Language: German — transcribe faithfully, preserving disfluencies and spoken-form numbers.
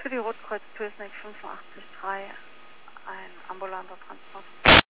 für die Rotkreuz Pösneck fünfundachtzig drei, ein ambulanter Transport.